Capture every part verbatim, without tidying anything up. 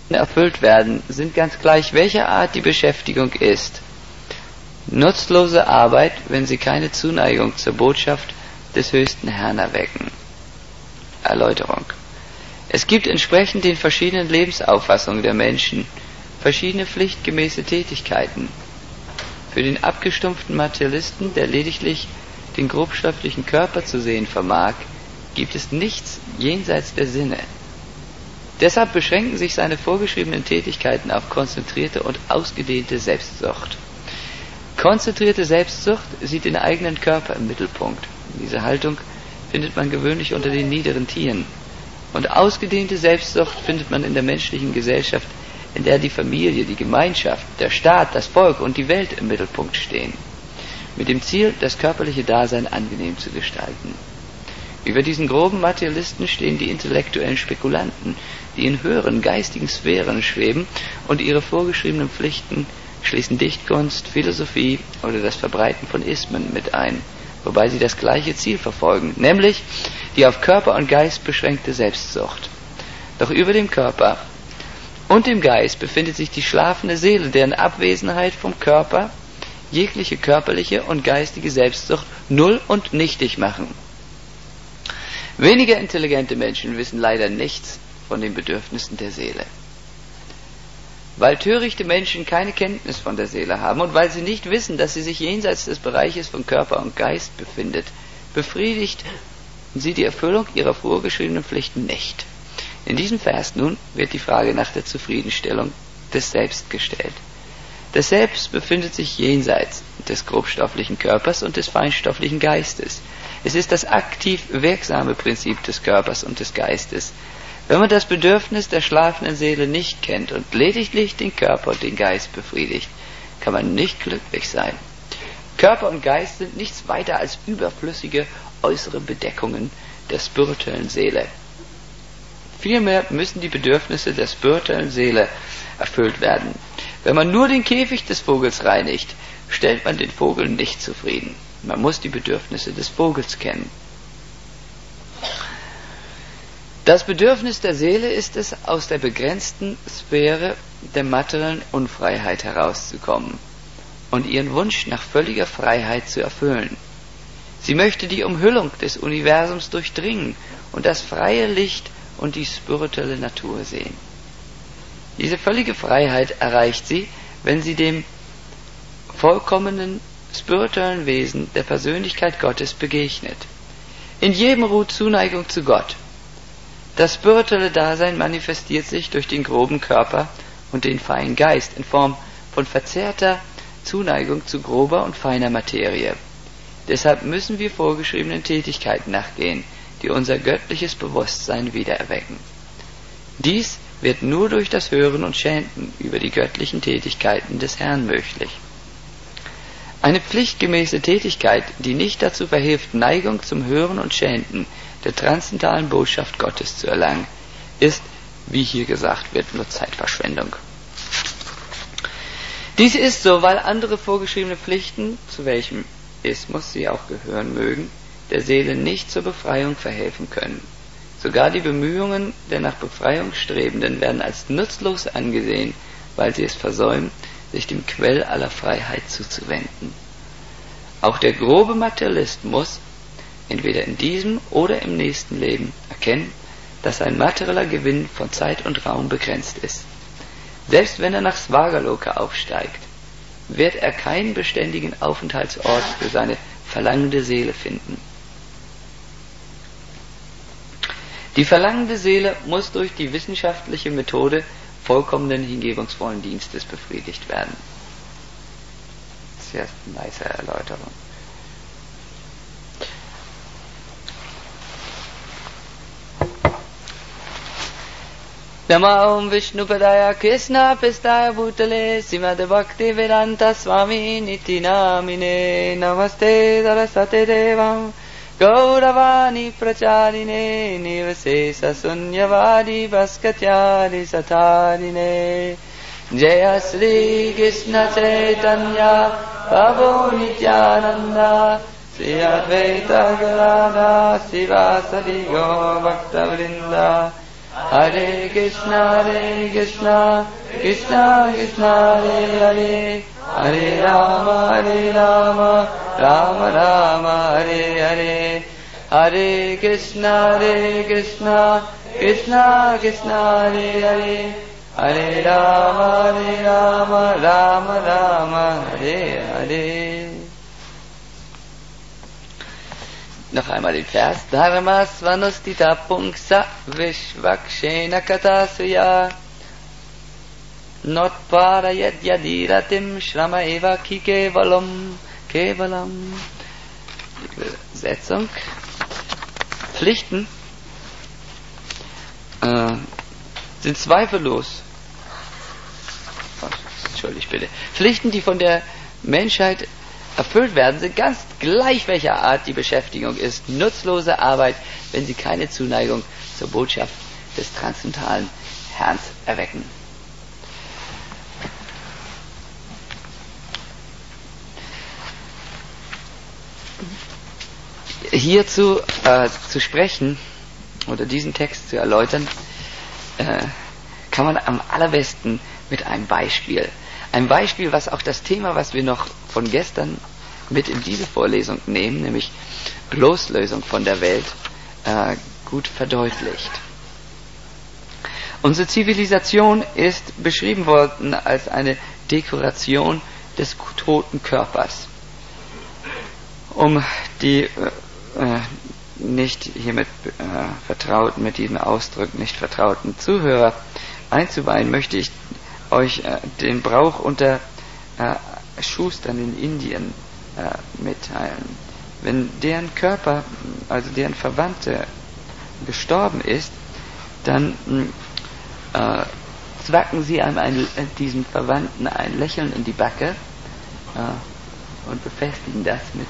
erfüllt werden, sind ganz gleich, welcher Art die Beschäftigung ist. Nutzlose Arbeit, wenn sie keine Zuneigung zur Botschaft des höchsten Herrn erwecken. Erläuterung. Es gibt entsprechend den verschiedenen Lebensauffassungen der Menschen verschiedene pflichtgemäße Tätigkeiten. Für den abgestumpften Materialisten, der lediglich den grobstofflichen Körper zu sehen vermag, gibt es nichts jenseits der Sinne. Deshalb beschränken sich seine vorgeschriebenen Tätigkeiten auf konzentrierte und ausgedehnte Selbstsucht. Konzentrierte Selbstsucht sieht den eigenen Körper im Mittelpunkt. Diese Haltung findet man gewöhnlich unter den niederen Tieren. Und ausgedehnte Selbstsucht findet man in der menschlichen Gesellschaft, in der die Familie, die Gemeinschaft, der Staat, das Volk und die Welt im Mittelpunkt stehen, mit dem Ziel, das körperliche Dasein angenehm zu gestalten. Über diesen groben Materialisten stehen die intellektuellen Spekulanten, die in höheren geistigen Sphären schweben und ihre vorgeschriebenen Pflichten schließen Dichtkunst, Philosophie oder das Verbreiten von Ismen mit ein, wobei sie das gleiche Ziel verfolgen, nämlich die auf Körper und Geist beschränkte Selbstsucht. Doch über dem Körper und dem Geist befindet sich die schlafende Seele, deren Abwesenheit vom Körper jegliche körperliche und geistige Selbstsucht null und nichtig machen. Weniger intelligente Menschen wissen leider nichts von den Bedürfnissen der Seele. Weil törichte Menschen keine Kenntnis von der Seele haben und weil sie nicht wissen, dass sie sich jenseits des Bereiches von Körper und Geist befindet, befriedigt sie die Erfüllung ihrer vorgeschriebenen Pflichten nicht. In diesem Vers nun wird die Frage nach der Zufriedenstellung des Selbst gestellt. Das Selbst befindet sich jenseits des grobstofflichen Körpers und des feinstofflichen Geistes. Es ist das aktiv wirksame Prinzip des Körpers und des Geistes. Wenn man das Bedürfnis der schlafenden Seele nicht kennt und lediglich den Körper und den Geist befriedigt, kann man nicht glücklich sein. Körper und Geist sind nichts weiter als überflüssige äußere Bedeckungen der spirituellen Seele. Vielmehr müssen die Bedürfnisse der spirituellen Seele erfüllt werden. Wenn man nur den Käfig des Vogels reinigt, stellt man den Vogel nicht zufrieden. Man muss die Bedürfnisse des Vogels kennen. Das Bedürfnis der Seele ist es, aus der begrenzten Sphäre der materiellen Unfreiheit herauszukommen und ihren Wunsch nach völliger Freiheit zu erfüllen. Sie möchte die Umhüllung des Universums durchdringen und das freie Licht und die spirituelle Natur sehen. Diese völlige Freiheit erreicht sie, wenn sie dem vollkommenen spirituellen Wesen der Persönlichkeit Gottes begegnet. In jedem ruht Zuneigung zu Gott. Das spirituelle Dasein manifestiert sich durch den groben Körper und den feinen Geist in Form von verzerrter Zuneigung zu grober und feiner Materie. Deshalb müssen wir vorgeschriebenen Tätigkeiten nachgehen, die unser göttliches Bewusstsein wiedererwecken. Dies wird nur durch das Hören und Chanten über die göttlichen Tätigkeiten des Herrn möglich. Eine pflichtgemäße Tätigkeit, die nicht dazu verhilft, Neigung zum Hören und Chanten der transzendentalen Botschaft Gottes zu erlangen, ist, wie hier gesagt wird, nur Zeitverschwendung. Dies ist so, weil andere vorgeschriebene Pflichten, zu welchem Ismus sie auch gehören mögen, der Seele nicht zur Befreiung verhelfen können. Sogar die Bemühungen der nach Befreiung Strebenden werden als nutzlos angesehen, weil sie es versäumen, sich dem Quell aller Freiheit zuzuwenden. Auch der grobe Materialist muss, entweder in diesem oder im nächsten Leben, erkennen, dass sein materieller Gewinn von Zeit und Raum begrenzt ist. Selbst wenn er nach Svagaloka aufsteigt, wird er keinen beständigen Aufenthaltsort für seine verlangende Seele finden. Die verlangende Seele muss durch die wissenschaftliche Methode vollkommenen hingebungsvollen Dienstes befriedigt werden. Sehr nice Erläuterung. Namo Vishnupadaya Krishna Pistaya Bhutale Srimad Bhakti Vedanta Swami Niti Namine Namaste Sarasate Devam Gauravani Pracharine Nivasesa Sunyavadi Bhaskatyari Satarine Jaya Sri Krishna Chaitanya Prabhu Nityananda Sri Advaita Gadadhara Sivasadi Gaur Bhakta Vrinda Hare Krishna, Hare Krishna, Krishna Krishna, Hare Hare, Hare Rama, Hare Rama, Rama Rama, Hare Hare, Hare Krishna, Hare Krishna, Krishna Krishna, Hare Hare, Hare Rama, Hare Rama, Rama Rama, Hare Hare. Noch einmal den Vers. Dharma svanustita pungsa vishvakshena katasriya notparayat yadiratim shrama eva ki kevalam kevalam. Die Übersetzung. Pflichten äh, sind zweifellos, oh, entschuldigt bitte, Pflichten, die von der Menschheit erfüllt werden, sind ganz gleich welcher Art die Beschäftigung ist, nutzlose Arbeit, wenn sie keine Zuneigung zur Botschaft des transzendentalen Herrn erwecken. Hierzu äh, zu sprechen oder diesen Text zu erläutern, äh, kann man am allerbesten mit einem Beispiel. Ein Beispiel, was auch das Thema, was wir noch von gestern mit in diese Vorlesung nehmen, nämlich Loslösung von der Welt, äh, gut verdeutlicht. Unsere Zivilisation ist beschrieben worden als eine Dekoration des toten Körpers. Um die äh, äh, nicht hiermit äh, vertrauten, mit diesem Ausdruck nicht vertrauten Zuhörer einzuweihen, möchte ich euch äh, den Brauch unter äh, Schustern in Indien äh, mitteilen. Wenn deren Körper, also deren Verwandte gestorben ist, dann äh, zwacken sie einem einen, äh, diesem Verwandten ein Lächeln in die Backe äh, und befestigen das mit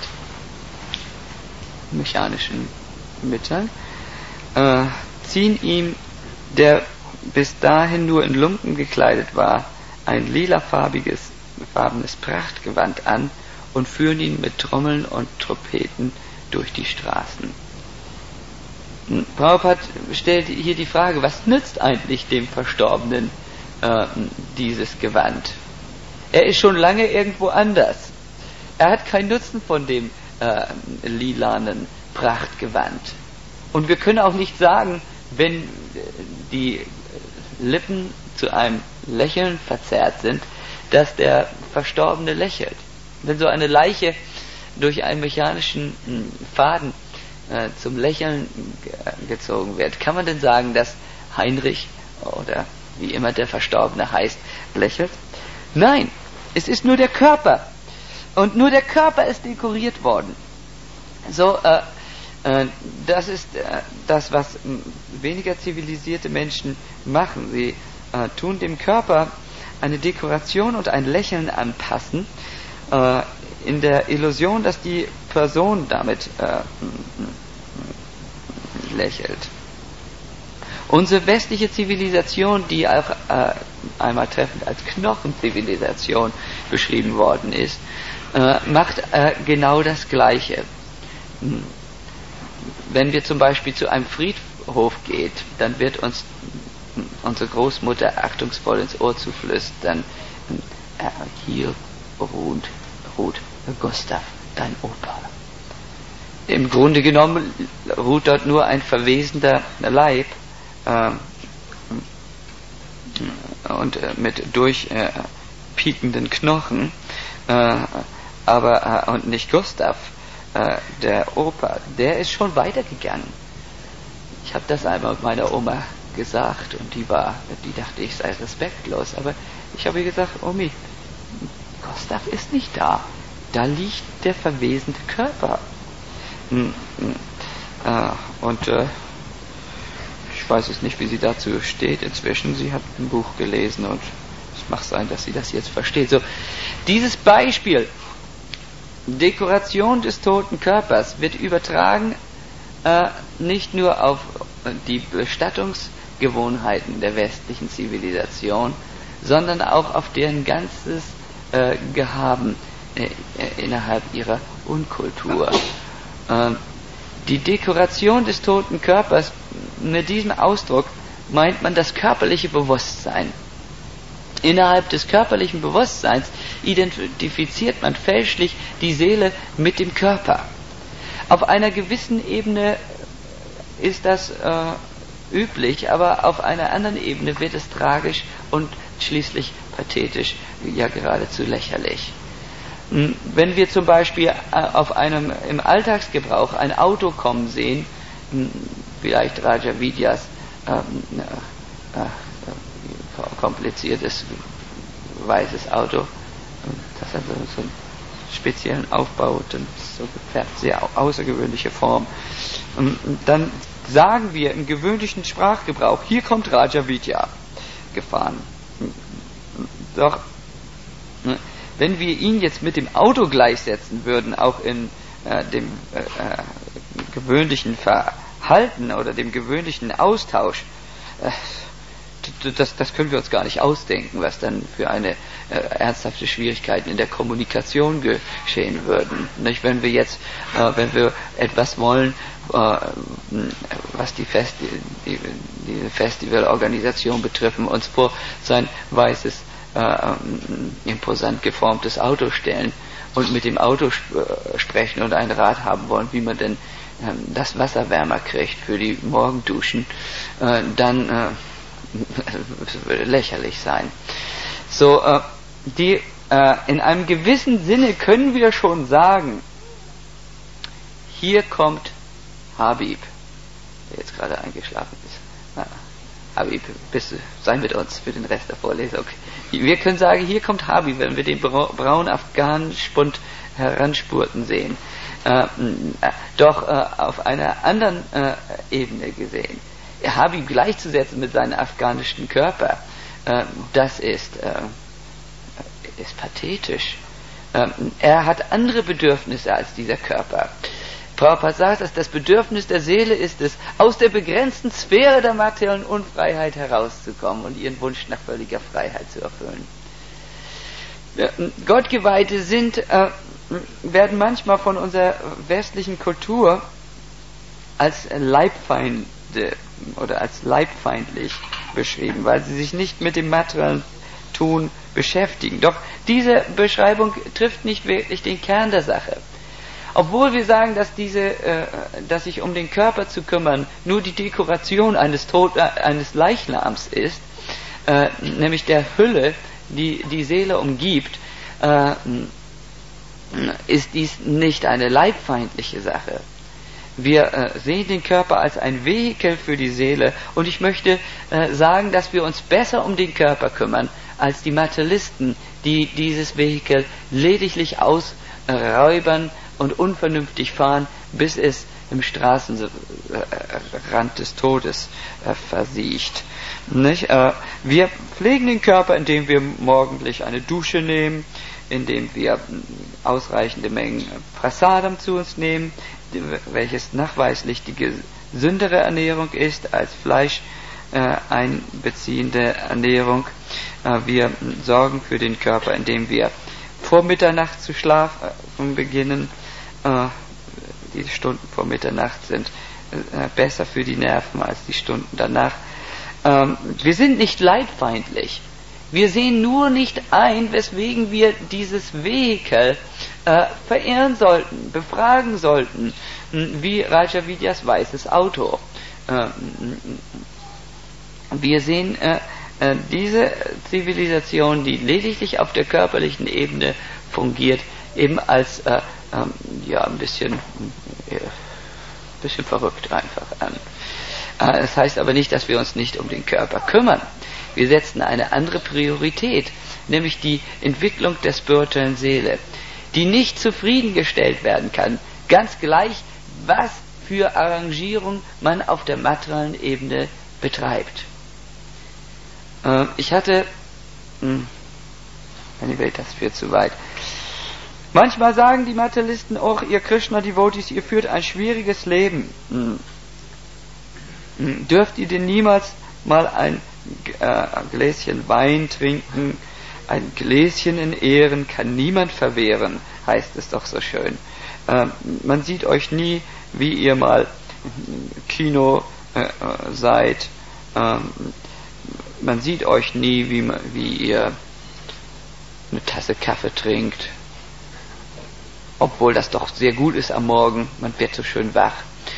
mechanischen Mitteln, äh, ziehen ihm, der bis dahin nur in Lumpen gekleidet war, ein lilafarbiges farbenes Prachtgewand an und führen ihn mit Trommeln und Trompeten durch die Straßen. Prabhupada stellt hier die Frage, was nützt eigentlich dem Verstorbenen äh, dieses Gewand? Er ist schon lange irgendwo anders. Er hat keinen Nutzen von dem äh, lilanen Prachtgewand. Und wir können auch nicht sagen, wenn die Lippen zu einem Lächeln verzerrt sind, dass der Verstorbene lächelt. Wenn so eine Leiche durch einen mechanischen Faden äh, zum Lächeln ge- gezogen wird, kann man denn sagen, dass Heinrich oder wie immer der Verstorbene heißt, lächelt? Nein, es ist nur der Körper. Und nur der Körper ist dekoriert worden. So, äh, äh, das ist äh, das, was m, weniger zivilisierte Menschen machen. Sie äh, tun dem Körper eine Dekoration und ein Lächeln anpassen, äh, in der Illusion, dass die Person damit äh, lächelt. Unsere westliche Zivilisation, die auch äh, einmal treffend als Knochenzivilisation beschrieben worden ist, äh, macht äh, genau das Gleiche. Hm. Wenn wir zum Beispiel zu einem Friedhof gehen, dann wird uns unsere Großmutter achtungsvoll ins Ohr zuflüstern, äh, hier ruht, ruht Gustav, dein Opa. Im Grunde genommen ruht dort nur ein verwesender Leib, äh, und äh, mit durchpiekenden äh, Knochen, äh, aber äh, und nicht Gustav, äh, der Opa, der ist schon weitergegangen. Ich habe das einmal meiner Oma gesagt und die war, die dachte, ich sei respektlos, aber ich habe ihr gesagt, Omi, Gustav ist nicht da, da liegt der verwesende Körper. Hm, hm, äh, und äh, ich weiß jetzt nicht, wie sie dazu steht inzwischen. Sie hat ein Buch gelesen und es mag sein, dass sie das jetzt versteht. So, dieses Beispiel, Dekoration des toten Körpers, wird übertragen äh, nicht nur auf die Bestattungsgewohnheiten der westlichen Zivilisation, sondern auch auf deren ganzes äh, Gehaben äh, innerhalb ihrer Unkultur. Äh, die Dekoration des toten Körpers, mit diesem Ausdruck meint man das körperliche Bewusstsein. Innerhalb des körperlichen Bewusstseins identifiziert man fälschlich die Seele mit dem Körper. Auf einer gewissen Ebene ist das äh, üblich, aber auf einer anderen Ebene wird es tragisch und schließlich pathetisch, ja geradezu lächerlich. Wenn wir zum Beispiel auf einem im Alltagsgebrauch ein Auto kommen sehen, vielleicht Raja Vidyas äh, äh, kompliziertes weißes Auto, das hat so einen speziellen Aufbau und so gefärbt, sehr außergewöhnliche Form. Und dann sagen wir im gewöhnlichen Sprachgebrauch, hier kommt Raja Vidya gefahren. Doch wenn wir ihn jetzt mit dem Auto gleichsetzen würden, auch in äh, dem äh, gewöhnlichen Verhalten oder dem gewöhnlichen Austausch, äh, das, das können wir uns gar nicht ausdenken, was dann für eine äh, ernsthafte Schwierigkeiten in der Kommunikation geschehen würden. Nicht? Wenn wir jetzt, äh, wenn wir etwas wollen, äh, was die, Festi die, die Festivalorganisation betrifft, uns vor sein weißes, äh, imposant geformtes Auto stellen und mit dem Auto sp sprechen und einen Rat haben wollen, wie man denn äh, das Wasser wärmer kriegt für die Morgenduschen, äh, dann äh, das würde lächerlich sein. So, äh, die, äh, in einem gewissen Sinne können wir schon sagen, hier kommt Habib, der jetzt gerade eingeschlafen ist. Na, Habib, bist du, sei mit uns für den Rest der Vorlesung. Wir können sagen, hier kommt Habib, wenn wir den braunen Afghanen-Spund heranspurten sehen. Äh, doch äh, auf einer anderen äh, Ebene gesehen, Habib gleichzusetzen mit seinem afghanischen Körper, äh, das ist, äh, ist pathetisch. Äh, er hat andere Bedürfnisse als dieser Körper. Prabhupada sagt, dass das Bedürfnis der Seele ist es, aus der begrenzten Sphäre der materiellen Unfreiheit herauszukommen und ihren Wunsch nach völliger Freiheit zu erfüllen. Ja, Gottgeweihte sind, äh, werden manchmal von unserer westlichen Kultur als Leibfeinde oder als leibfeindlich beschrieben, weil sie sich nicht mit dem materiellen Tun beschäftigen. Doch diese Beschreibung trifft nicht wirklich den Kern der Sache. Obwohl wir sagen, dass diese, äh, dass sich um den Körper zu kümmern nur die Dekoration eines, Tod, äh, eines Leichnams ist, äh, nämlich der Hülle, die die Seele umgibt, äh, ist dies nicht eine leibfeindliche Sache. Wir äh, sehen den Körper als ein Vehikel für die Seele und ich möchte äh, sagen, dass wir uns besser um den Körper kümmern als die Materialisten, die dieses Vehikel lediglich ausräubern und unvernünftig fahren, bis es im Straßenrand des Todes äh, versiegt. Nicht? Äh, wir pflegen den Körper, indem wir morgendlich eine Dusche nehmen, indem wir ausreichende Mengen Prasadam zu uns nehmen, welches nachweislich die gesündere Ernährung ist als Fleisch äh, einbeziehende Ernährung. Äh, wir sorgen für den Körper, indem wir vor Mitternacht zu schlafen beginnen. Äh, die Stunden vor Mitternacht sind äh, besser für die Nerven als die Stunden danach. Ähm, wir sind nicht leibfeindlich. Wir sehen nur nicht ein, weswegen wir dieses Vehikel äh, verehren sollten, befragen sollten, wie Raja Vidyas weißes Auto. Äh, wir sehen äh, äh, diese Zivilisation, die lediglich auf der körperlichen Ebene fungiert, eben als äh, ähm, ja ein bisschen, äh, bisschen verrückt einfach an. Äh, das heißt aber nicht, dass wir uns nicht um den Körper kümmern. Wir setzen eine andere Priorität, nämlich die Entwicklung der spirituellen Seele, die nicht zufriedengestellt werden kann, ganz gleich, was für Arrangierung man auf der materiellen Ebene betreibt. Äh, ich hatte, mh, anyway, das führt zu weit. Manchmal sagen die Materialisten auch, ihr Krishna-Devotees, ihr führt ein schwieriges Leben. Hm. Hm. Dürft ihr denn niemals mal ein äh, Gläschen Wein trinken? Ein Gläschen in Ehren kann niemand verwehren, heißt es doch so schön. Äh, man sieht euch nie, wie ihr mal im Kino äh, seid, Ähm, man sieht euch nie, wie, wie ihr eine Tasse Kaffee trinkt, obwohl das doch sehr gut ist am Morgen, man wird so schön wach.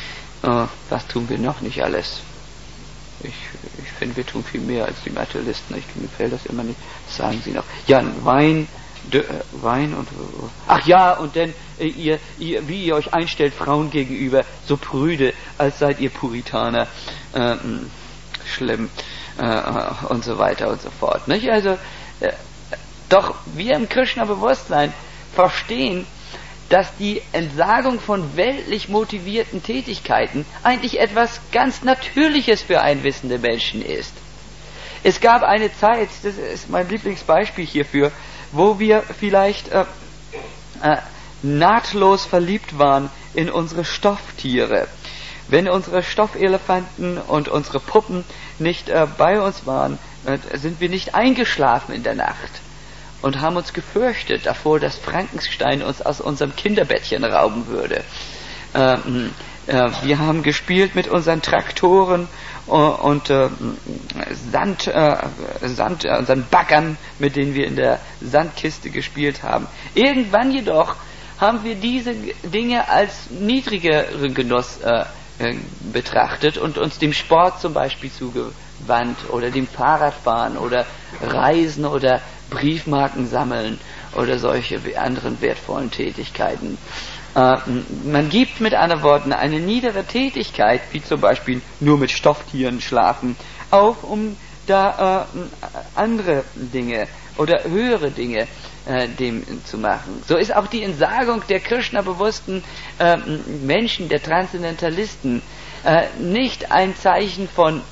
Äh, was tun wir noch nicht alles? Ich, ich finde, wir tun viel mehr als die Materialisten. Ich, mir gefällt das immer nicht. Was sagen sie noch? Ja, Wein, de, Wein und... Ach ja, und dann, äh, ihr, ihr, wie ihr euch einstellt Frauen gegenüber, so prüde, als seid ihr Puritaner. Äh, schlimm. Äh, und so weiter und so fort. Nicht? Also, äh, doch wir im Krishna-Bewusstsein verstehen, dass die Entsagung von weltlich motivierten Tätigkeiten eigentlich etwas ganz Natürliches für einen wissenden Menschen ist. Es gab eine Zeit, das ist mein Lieblingsbeispiel hierfür, wo wir vielleicht äh, äh, nahtlos verliebt waren in unsere Stofftiere. Wenn unsere Stoffelefanten und unsere Puppen nicht äh, bei uns waren, äh, sind wir nicht eingeschlafen in der Nacht und haben uns gefürchtet davor, dass Frankenstein uns aus unserem Kinderbettchen rauben würde. Ähm, äh, wir haben gespielt mit unseren Traktoren äh, und äh, Sand, äh, Sand, äh, unseren Baggern, mit denen wir in der Sandkiste gespielt haben. Irgendwann jedoch haben wir diese Dinge als niedrigeren Genuss äh, äh, betrachtet und uns dem Sport zum Beispiel zugewandt oder dem Fahrradfahren oder Reisen oder Briefmarken sammeln oder solche anderen wertvollen Tätigkeiten. Äh, man gibt mit anderen Worten eine niedere Tätigkeit, wie zum Beispiel nur mit Stofftieren schlafen, auf, um da äh, andere Dinge oder höhere Dinge äh, dem zu machen. So ist auch die Entsagung der Krishna-bewussten äh, Menschen, der Transzendentalisten, äh, nicht ein Zeichen von,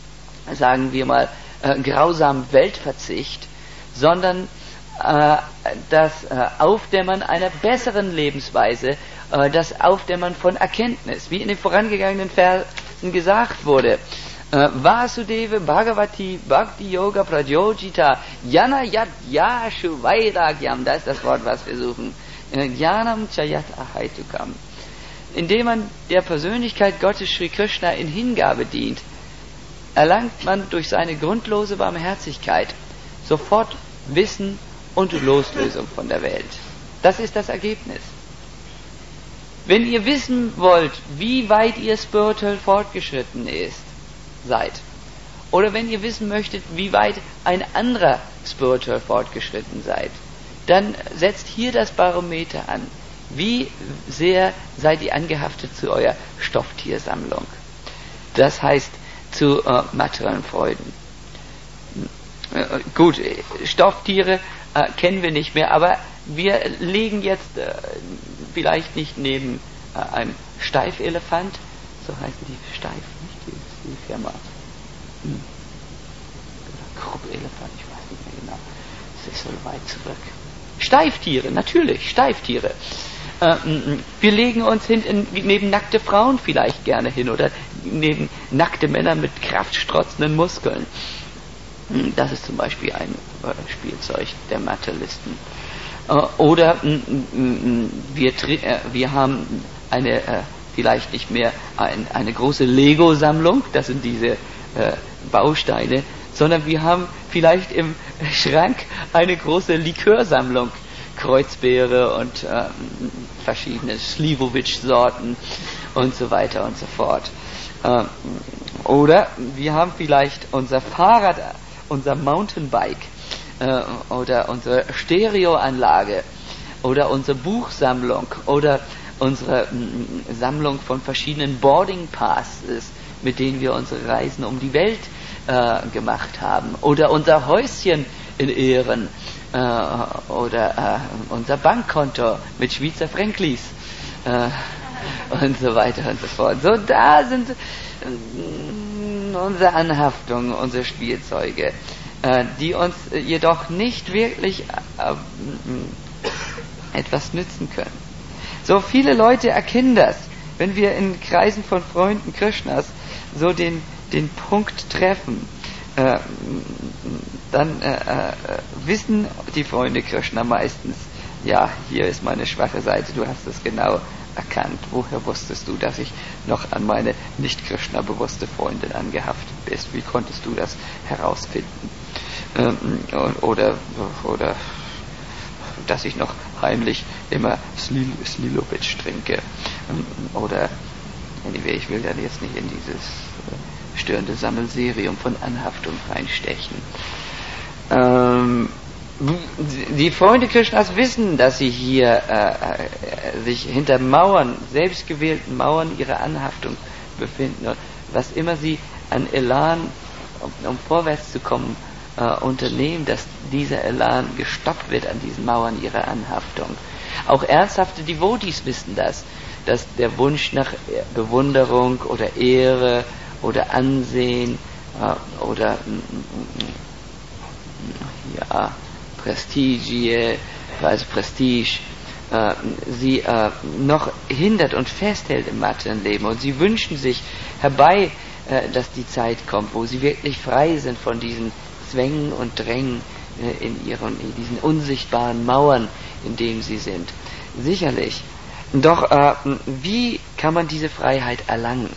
sagen wir mal, äh, grausamem Weltverzicht, sondern äh, das äh, Aufdämmern einer besseren Lebensweise, äh, das Aufdämmern von Erkenntnis, wie in den vorangegangenen Versen gesagt wurde. Äh, Vasudeva Bhagavati Bhakti Yoga Prajojita Jana Yat Yashu Vairagyam, das ist das Wort, was wir suchen. Jnanam Chayat Ahaitukam. Indem man der Persönlichkeit Gottes Sri Krishna in Hingabe dient, erlangt man durch seine grundlose Barmherzigkeit sofort Wissen und Loslösung von der Welt. Das ist das Ergebnis. Wenn ihr wissen wollt, wie weit ihr spirituell fortgeschritten ist, seid, oder wenn ihr wissen möchtet, wie weit ein anderer spirituell fortgeschritten seid, dann setzt hier das Barometer an. Wie sehr seid ihr angehaftet zu eurer Stofftiersammlung? Das heißt, zu äh, materiellen Freuden. Äh, gut, Stofftiere äh, kennen wir nicht mehr, aber wir legen jetzt äh, vielleicht nicht neben äh, einem Steifelefant, so heißen die Steif, nicht die, die Firma. Hm. Oder Kruppelefant, ich weiß nicht mehr genau. Das ist so weit zurück. Steiftiere, natürlich, Steiftiere. Äh, wir legen uns hinten neben nackte Frauen vielleicht gerne hin oder neben nackte Männer mit kraftstrotzenden Muskeln. Das ist zum Beispiel ein äh, Spielzeug der Materialisten. Äh, oder äh, wir, äh, wir haben eine, äh, vielleicht nicht mehr ein, eine große Lego-Sammlung, das sind diese äh, Bausteine, sondern wir haben vielleicht im Schrank eine große Likörsammlung, Kreuzbeere und äh, verschiedene Slivovitch-Sorten und so weiter und so fort. Äh, oder wir haben vielleicht unser Fahrrad, unser Mountainbike äh, oder unsere Stereoanlage oder unsere Buchsammlung oder unsere m, Sammlung von verschiedenen Boarding Passes, mit denen wir unsere Reisen um die Welt äh, gemacht haben, oder unser Häuschen in Ehren äh, oder äh, unser Bankkonto mit Schweizer Franklis äh, und so weiter und so fort. So, da sind äh, unsere Anhaftungen, unsere Spielzeuge, äh, die uns äh, jedoch nicht wirklich äh, äh, etwas nützen können. So viele Leute erkennen das, wenn wir in Kreisen von Freunden Krishnas so den, den Punkt treffen, äh, dann äh, äh, wissen die Freunde Krishna meistens, ja, hier ist meine schwache Seite, du hast es genau erkannt? Woher wusstest du, dass ich noch an meine nicht Krishna-bewusste Freundin angehaftet bist? Wie konntest du das herausfinden? Ähm, oder, oder, dass ich noch heimlich immer Slil, Slilovic trinke. Oder, anyway, ich will dann jetzt nicht in dieses störende Sammelserium von Anhaftung reinstechen. Ähm, die Freunde Krishnas wissen, dass sie hier äh, sich hinter Mauern, selbstgewählten Mauern ihrer Anhaftung befinden. Und was immer sie an Elan, um, um vorwärts zu kommen, äh, unternehmen, dass dieser Elan gestoppt wird an diesen Mauern ihrer Anhaftung. Auch ernsthafte Devotees wissen das, dass der Wunsch nach Bewunderung oder Ehre oder Ansehen äh, oder ja, Prestige, also Prestige, äh, sie äh, noch hindert und festhält im Materienleben. Und sie wünschen sich herbei, äh, dass die Zeit kommt, wo sie wirklich frei sind von diesen Zwängen und Drängen äh, in ihren, in diesen unsichtbaren Mauern, in denen sie sind. Sicherlich. Doch äh, wie kann man diese Freiheit erlangen?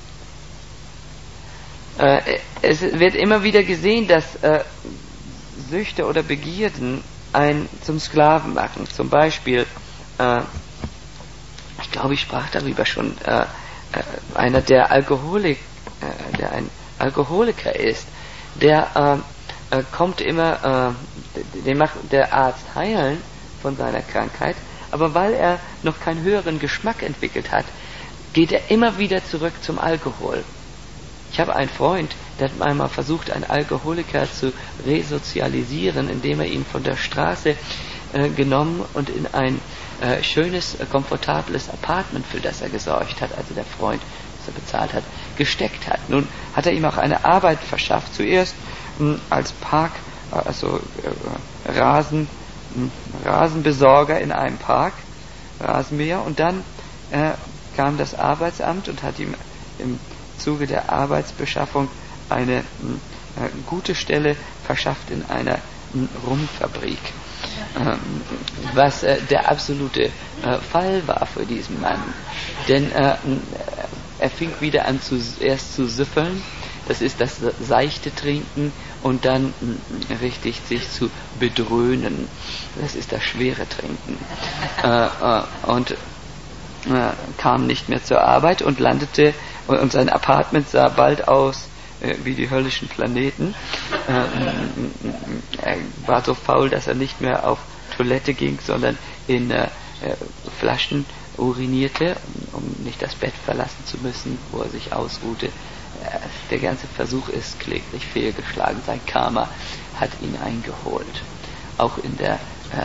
Äh, es wird immer wieder gesehen, dass äh, Süchte oder Begierden einen zum Sklaven machen. Zum Beispiel, äh, ich glaube, ich sprach darüber schon, äh, äh, einer, der Alkoholik, äh, der ein Alkoholiker ist, der äh, äh, kommt immer, äh, den macht der Arzt heilen von seiner Krankheit, aber weil er noch keinen höheren Geschmack entwickelt hat, geht er immer wieder zurück zum Alkohol. Ich habe einen Freund, der hat einmal versucht, einen Alkoholiker zu resozialisieren, indem er ihn von der Straße äh, genommen und in ein äh, schönes, äh, komfortables Apartment, für das er gesorgt hat, also der Freund, das er bezahlt hat, gesteckt hat. Nun hat er ihm auch eine Arbeit verschafft, zuerst mh, als Park, also äh, Rasen, mh, Rasenbesorger in einem Park, Rasenmäher, und dann äh, kam das Arbeitsamt und hat ihm im Zuge der Arbeitsbeschaffung eine mh, äh, gute Stelle verschafft in einer mh, Rumfabrik, ähm, was äh, der absolute äh, Fall war für diesen Mann, denn äh, er fing wieder an zu, erst zu süffeln, das ist das seichte Trinken, und dann mh, richtig sich zu bedröhnen, das ist das schwere Trinken, äh, äh, und äh, kam nicht mehr zur Arbeit und landete, und sein Apartment sah bald aus äh, wie die höllischen Planeten. Äh, er war so faul, dass er nicht mehr auf Toilette ging, sondern in äh, Flaschen urinierte, um, um nicht das Bett verlassen zu müssen, wo er sich ausruhte. Äh, der ganze Versuch ist kläglich fehlgeschlagen. Sein Karma hat ihn eingeholt. Auch in der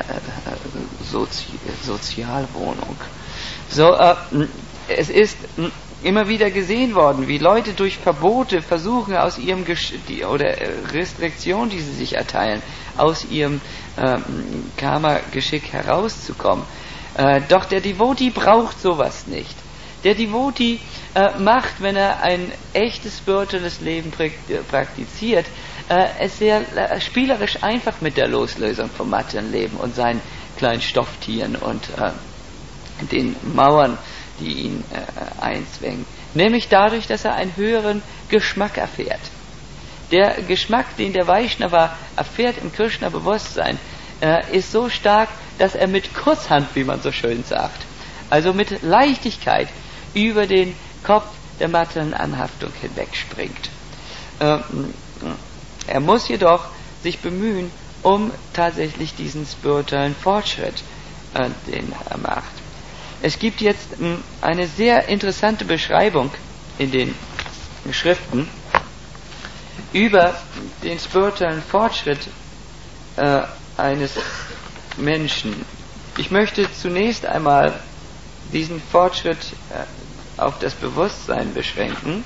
äh, Sozi- Sozialwohnung. So, äh, es ist immer wieder gesehen worden, wie Leute durch Verbote versuchen, aus ihrem Gesch- die, oder Restriktion, die sie sich erteilen, aus ihrem ähm, Karma-Geschick herauszukommen. Äh, doch der Devotee braucht sowas nicht. Der Devotee äh, macht, wenn er ein echtes spirituelles Leben praktiziert, äh, es sehr äh, spielerisch einfach mit der Loslösung vom Materienleben und seinen kleinen Stofftieren und äh, den Mauern, die ihn äh, einzwängen. Nämlich dadurch, dass er einen höheren Geschmack erfährt. Der Geschmack, den der Vaishnava erfährt im Krishna-Bewusstsein, äh, ist so stark, dass er mit Kusshand, wie man so schön sagt, also mit Leichtigkeit über den Kopf der materiellen Anhaftung hinwegspringt. Ähm, er muss jedoch sich bemühen, um tatsächlich diesen spirituellen Fortschritt, äh, den er macht. Es gibt jetzt mh, eine sehr interessante Beschreibung in den Schriften über den spirituellen Fortschritt äh, eines Menschen. Ich möchte zunächst einmal diesen Fortschritt äh, auf das Bewusstsein beschränken,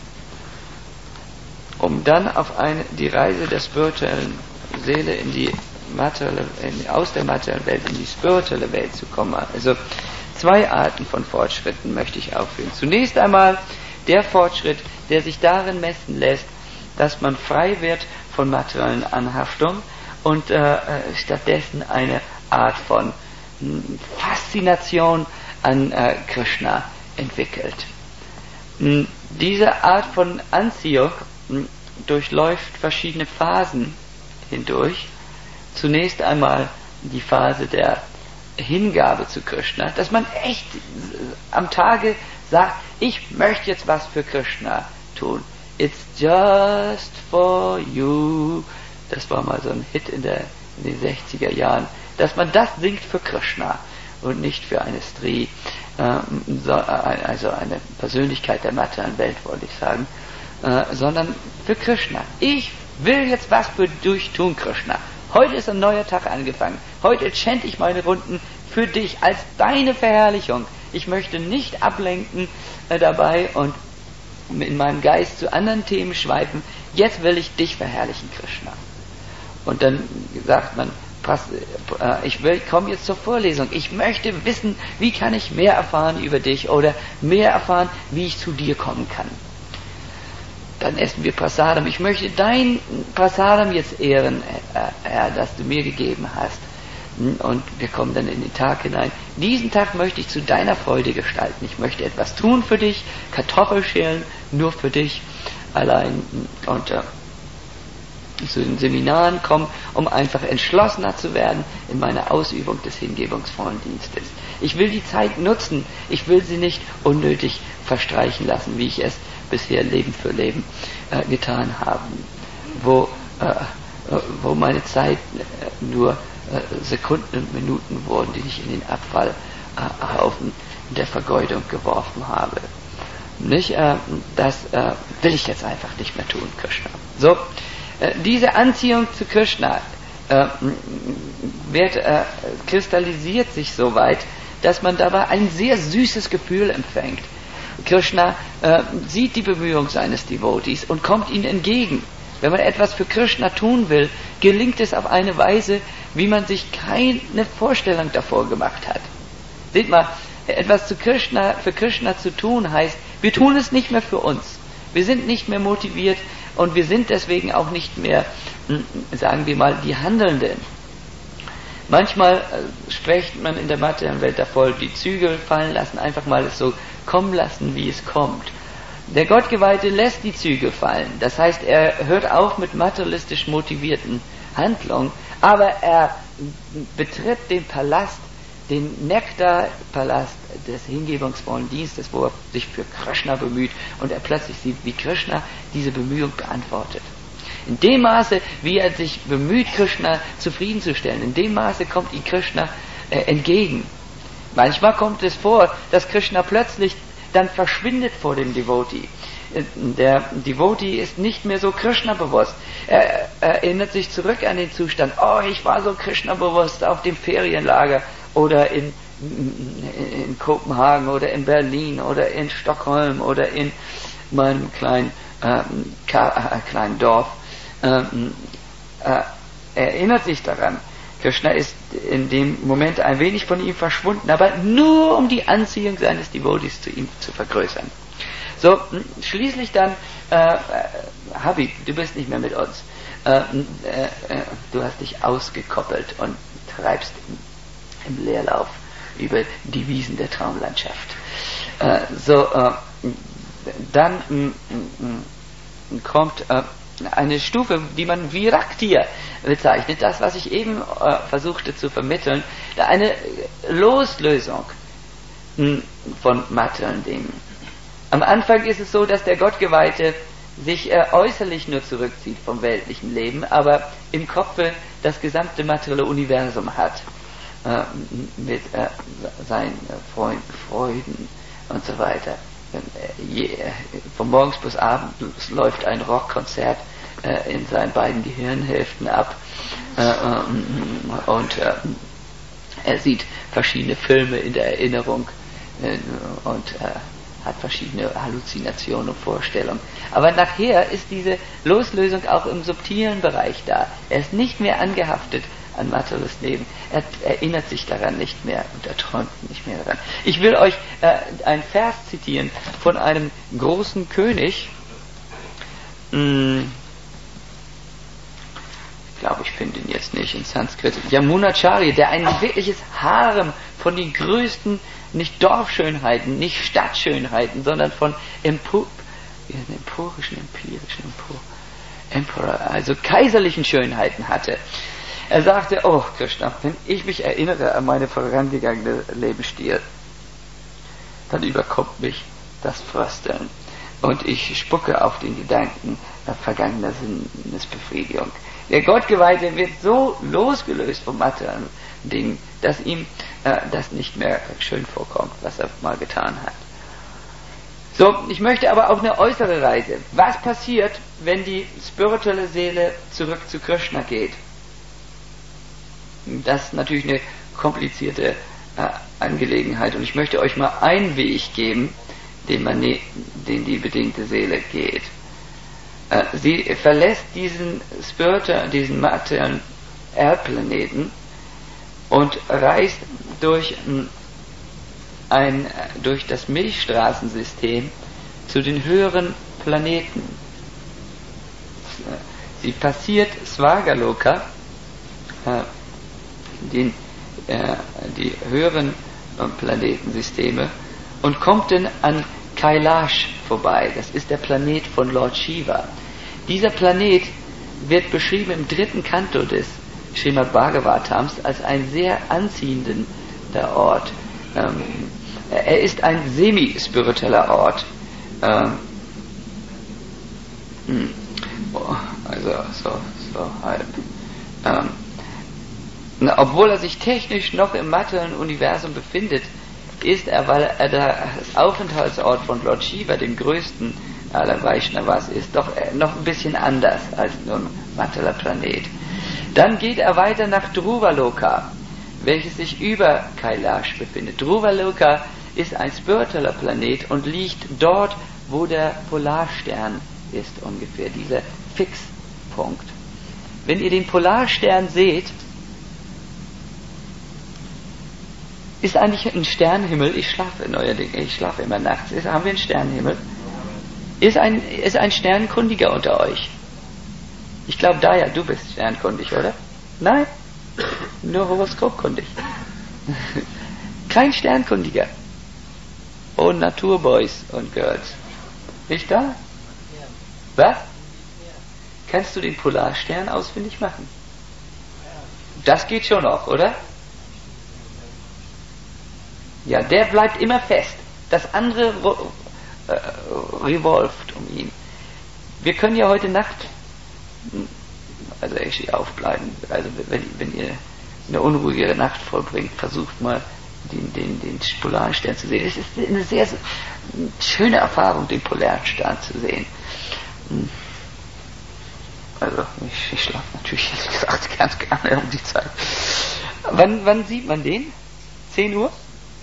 um dann auf eine, die Reise der spirituellen Seele in die materielle, in, aus der materiellen Welt in die spirituelle Welt zu kommen. Also zwei Arten von Fortschritten möchte ich aufführen. Zunächst einmal der Fortschritt, der sich darin messen lässt, dass man frei wird von materiellen Anhaftung und äh, stattdessen eine Art von Faszination an äh, Krishna entwickelt. Mh, diese Art von Anziehung mh, durchläuft verschiedene Phasen hindurch. Zunächst einmal die Phase der Hingabe zu Krishna, dass man echt am Tage sagt, ich möchte jetzt was für Krishna tun. It's just for you. Das war mal so ein Hit in, der, in den sechziger Jahren. Dass man das singt für Krishna und nicht für eine Stri, äh, so, also eine Persönlichkeit der materiellen Welt, wollte ich sagen, äh, sondern für Krishna. Ich will jetzt was für dich tun, Krishna. Heute ist ein neuer Tag angefangen. Heute chante ich meine Runden für dich als deine Verherrlichung. Ich möchte nicht ablenken äh, dabei und in meinem Geist zu anderen Themen schweifen. Jetzt will ich dich verherrlichen, Krishna. Und dann sagt man, ich will, komme jetzt zur Vorlesung. Ich möchte wissen, wie kann ich mehr erfahren über dich oder mehr erfahren, wie ich zu dir kommen kann. Dann essen wir Prasadam. Ich möchte dein Prasadam jetzt ehren, Herr, das du mir gegeben hast. Und wir kommen dann in den Tag hinein. Diesen Tag möchte ich zu deiner Freude gestalten. Ich möchte etwas tun für dich, Kartoffel schälen, nur für dich allein. Und äh, zu den Seminaren kommen, um einfach entschlossener zu werden in meiner Ausübung des hingebungsvollen Dienstes. Ich will die Zeit nutzen. Ich will sie nicht unnötig verstreichen lassen, wie ich es bisher Leben für Leben äh, getan habe. Wo, äh, wo meine Zeit äh, nur Sekunden und Minuten wurden, die ich in den Abfallhaufen der Vergeudung geworfen habe. Nicht, äh, das äh, will ich jetzt einfach nicht mehr tun, Krishna. So, äh, diese Anziehung zu Krishna äh, wird, äh, kristallisiert sich so weit, dass man dabei ein sehr süßes Gefühl empfängt. Krishna äh, sieht die Bemühung seines Devotees und kommt ihnen entgegen. Wenn man etwas für Krishna tun will, gelingt es auf eine Weise, wie man sich keine Vorstellung davor gemacht hat. Seht mal, etwas zu Krishna, für Krishna zu tun heißt, wir tun es nicht mehr für uns. Wir sind nicht mehr motiviert und wir sind deswegen auch nicht mehr, sagen wir mal, die Handelnden. Manchmal äh, spricht man in der materiellen Welt davon, die Zügel fallen lassen, einfach mal es so kommen lassen, wie es kommt. Der Gottgeweihte lässt die Zügel fallen. Das heißt, er hört auf mit materialistisch motivierten Handlungen, aber er betritt den Palast, den Nektarpalast des hingebungsvollen Dienstes, wo er sich für Krishna bemüht und er plötzlich sieht, wie Krishna diese Bemühung beantwortet. In dem Maße, wie er sich bemüht, Krishna zufriedenzustellen, in dem Maße kommt ihm Krishna äh, entgegen. Manchmal kommt es vor, dass Krishna plötzlich dann verschwindet vor dem Devotee. Der Devotee ist nicht mehr so Krishna-bewusst. Er erinnert sich zurück an den Zustand, oh, ich war so Krishna-bewusst auf dem Ferienlager oder in, in Kopenhagen oder in Berlin oder in Stockholm oder in meinem kleinen, äh, äh, kleinen Dorf. Ähm, äh, er erinnert sich daran. Krishna ist in dem Moment ein wenig von ihm verschwunden, aber nur um die Anziehung seines Devotees zu ihm zu vergrößern. So, schließlich dann, äh, Habib, du bist nicht mehr mit uns. Äh, äh, du hast dich ausgekoppelt und treibst im, im Leerlauf über die Wiesen der Traumlandschaft. Äh, so, äh, dann äh, kommt äh, eine Stufe, die man Viraktiya bezeichnet, das, was ich eben äh, versuchte zu vermitteln, eine Loslösung mh, von materiellen Dingen. Am Anfang ist es so, dass der Gottgeweihte sich äh, äußerlich nur zurückzieht vom weltlichen Leben, aber im Kopfe das gesamte materielle Universum hat, äh, mit äh, seinen Freunden, Freuden und so weiter. Je, von morgens bis abends läuft ein Rockkonzert äh, in seinen beiden Gehirnhälften ab äh, und äh, er sieht verschiedene Filme in der Erinnerung äh, und äh, hat verschiedene Halluzinationen und Vorstellungen. Aber nachher ist diese Loslösung auch im subtilen Bereich da. Er ist nicht mehr angehaftet an materielles Leben. Er erinnert sich daran nicht mehr und er träumt nicht mehr daran. Ich will euch äh, einen Vers zitieren von einem großen König. Hm, ich glaube, ich finde ihn jetzt nicht in Sanskrit. Yamunacharya, der ein wirkliches Harem von den größten nicht Dorfschönheiten, nicht Stadtschönheiten, sondern von Empo, emporischen, empirischen, Empor, Emperor, also kaiserlichen Schönheiten hatte. Er sagte, oh Krishna, wenn ich mich erinnere an meine vorangegangene Lebensstil, dann überkommt mich das Frösteln und ich spucke auf den Gedanken vergangener Sinnesbefriedigung. Der Gottgeweihte wird so losgelöst vom materiellen Ding, dass ihm äh, das nicht mehr schön vorkommt, was er mal getan hat. So, ich möchte aber auch eine äußere Reise. Was passiert, wenn die spirituelle Seele zurück zu Krishna geht? Das ist natürlich eine komplizierte äh, Angelegenheit und ich möchte euch mal einen Weg geben, den, man ne, den die bedingte Seele geht. Äh, sie verlässt diesen spirituellen, diesen materiellen Erdplaneten und reist durch, ein, durch das Milchstraßensystem zu den höheren Planeten. Sie passiert Svargaloka, äh, Den, äh, die höheren äh, Planetensysteme und kommt dann an Kailash vorbei. Das ist der Planet von Lord Shiva. Dieser Planet wird beschrieben im dritten Kanto des Srimad Bhagavatams als ein sehr anziehender Ort. Ähm, er ist ein semi-spiritueller Ort. Ähm, also so, so halb. Ähm, Obwohl er sich technisch noch im materiellen Universum befindet, ist er, weil er der Aufenthaltsort von Lord Shiva, dem größten aller Vaishnavas ist, doch noch ein bisschen anders als nur ein materieller Planet. Dann geht er weiter nach Dhruvaloka, welches sich über Kailash befindet. Dhruvaloka ist ein spiritueller Planet und liegt dort, wo der Polarstern ist ungefähr, dieser Fixpunkt. Wenn ihr den Polarstern seht, ist eigentlich ein Sternenhimmel, ich schlafe neuerdings, ich schlafe immer nachts, ist, haben wir einen Sternenhimmel? Ist ein, ist ein Sternenkundiger unter euch? Ich glaube, Daya, du bist sternkundig, oder? Nein? Nur horoskopkundig. Kein Sternkundiger. Oh, Naturboys und Girls. Nicht da? Was? Kannst du den Polarstern ausfindig machen? Das geht schon noch, oder? Ja, der bleibt immer fest. Das andere äh, revolft um ihn. Wir können ja heute Nacht, also actually aufbleiben. Also wenn, wenn ihr eine unruhigere Nacht vollbringt, versucht mal den, den, den Polarstern zu sehen. Es ist eine sehr schöne Erfahrung, den Polarstern zu sehen. Also ich, ich schlafe natürlich ehrlich gesagt ganz gerne um die Zeit. Wann, wann sieht man den? zehn Uhr?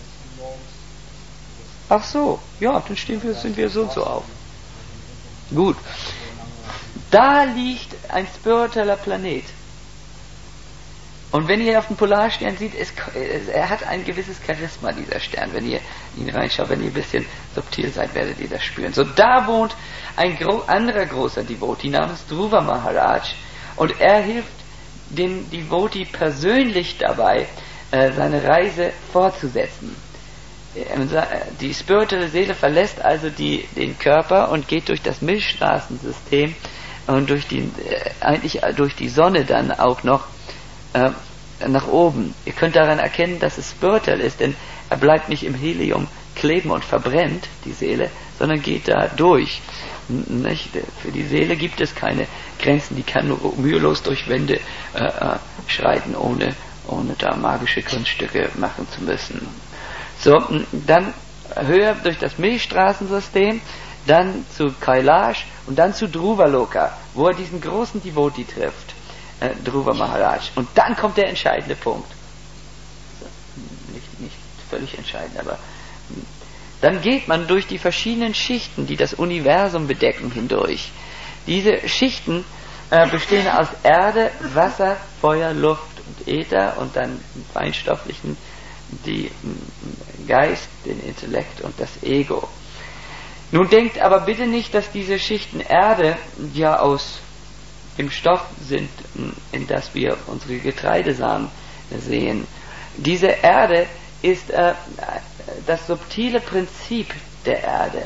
Ach so, ja, dann stehen wir, sind wir so und so auf. Gut. Da liegt ein spiritueller Planet. Und wenn ihr auf den Polarstern seht, es, er hat ein gewisses Charisma, dieser Stern. Wenn ihr ihn reinschaut, wenn ihr ein bisschen subtil seid, werdet ihr das spüren. So, da wohnt ein gro- anderer großer Devotee namens Dhruva Maharaj. Und er hilft dem Devotee persönlich dabei, äh, seine Reise fortzusetzen. Die spirituelle Seele verlässt also die, den Körper und geht durch das Milchstraßensystem und durch die, äh, eigentlich durch die Sonne dann auch noch äh, nach oben. Ihr könnt daran erkennen, dass es spirituell ist, denn er bleibt nicht im Helium kleben und verbrennt, die Seele, sondern geht da durch. Nicht? Für die Seele gibt es keine Grenzen, die kann nur mühelos durch Wände äh, äh, schreiten, ohne, ohne da magische Kunststücke machen zu müssen. So, dann höher durch das Milchstraßensystem, dann zu Kailash und dann zu Dhruvaloka, wo er diesen großen Devotee trifft, äh, Dhruva Maharaj. Und dann kommt der entscheidende Punkt. So, nicht, nicht völlig entscheidend, aber dann geht man durch die verschiedenen Schichten, die das Universum bedecken, hindurch. Diese Schichten äh, bestehen aus Erde, Wasser, Feuer, Luft und Äther und dann feinstofflichen die Geist, den Intellekt und das Ego. Nun denkt aber bitte nicht, dass diese Schichten Erde ja aus dem Stoff sind, in das wir unsere Getreidesamen sehen. Diese Erde ist äh, das subtile Prinzip der Erde.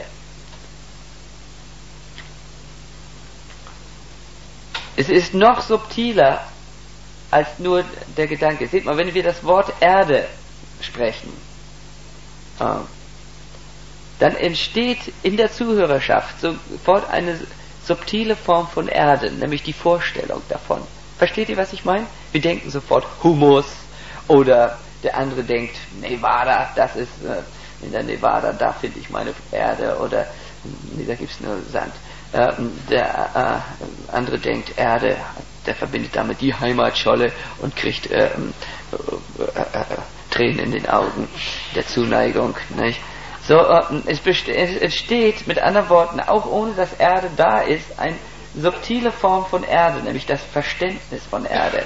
Es ist noch subtiler als nur der Gedanke. Seht mal, wenn wir das Wort Erde sprechen, dann entsteht in der Zuhörerschaft sofort eine subtile Form von Erde, nämlich die Vorstellung davon. Versteht ihr, was ich meine? Wir denken sofort Humus, oder der andere denkt Nevada, das ist äh, in der Nevada, da finde ich meine Erde, oder nee, da gibt es nur Sand. Äh, der äh, andere denkt Erde, der verbindet damit die Heimatscholle und kriegt äh, äh, äh, äh, Tränen in den Augen der Zuneigung, nicht? So, äh, es, best- es entsteht, mit anderen Worten, auch ohne dass Erde da ist, eine subtile Form von Erde, nämlich das Verständnis von Erde.